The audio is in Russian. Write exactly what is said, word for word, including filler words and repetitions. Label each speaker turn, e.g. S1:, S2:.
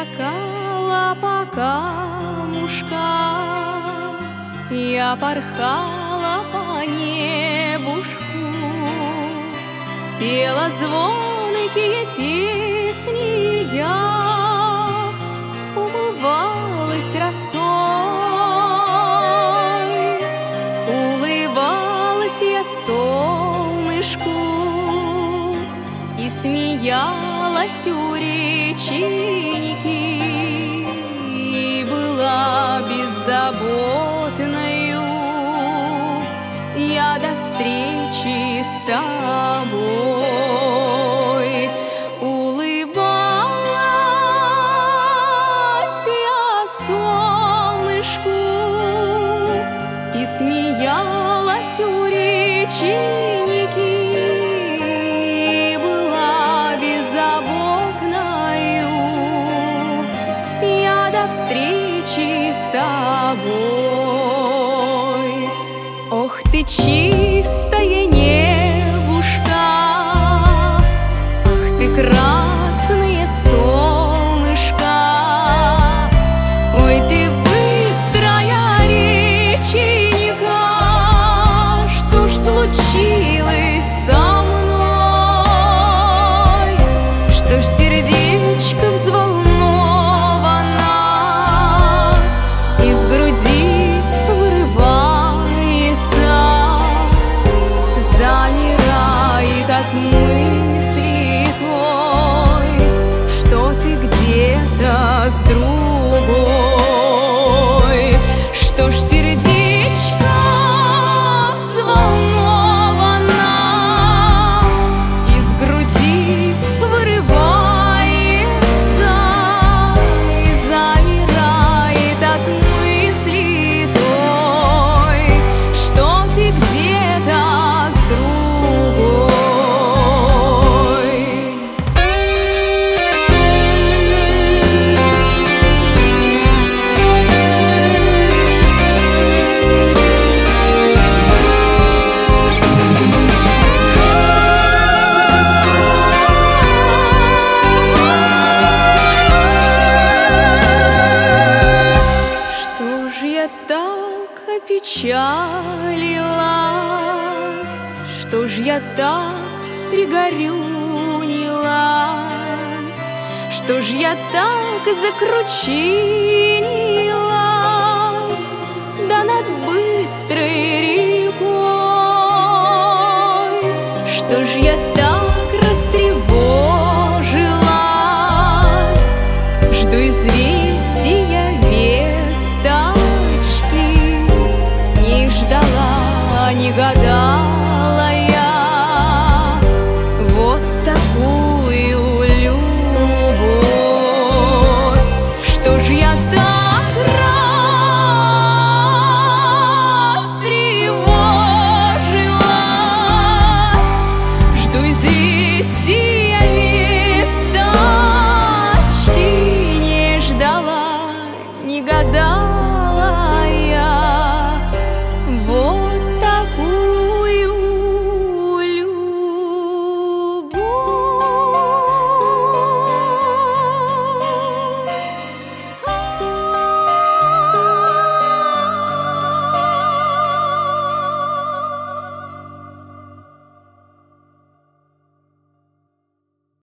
S1: скакала по камушкам, я порхала по небушку, пела звонкие песни я, умывалась росой, улыбалась я солнышку и смеялась у реченьки, и была беззаботною я до встречи с тобой. Улыбалась я солнышку и смеялась у реченьки, и была беззаботною я до встречи с тобой. Ох ты, чистое небушка, ах ты, красное солнышко, ой, ты быстрая реченька, что ж случилось со мной, что ж сердечко взволновано из груди замирает от мысли той, что ты где-то с другой. Что ж сердечко взволновано из груди вырывается и замирает от мысли той, что ты где-то так опечалилась, что ж я так пригорюнилась, что ж я так закручинилась, да над быстрой рекой, что ж я так растревожилась, жду известия весточки, не ждала, не гадала.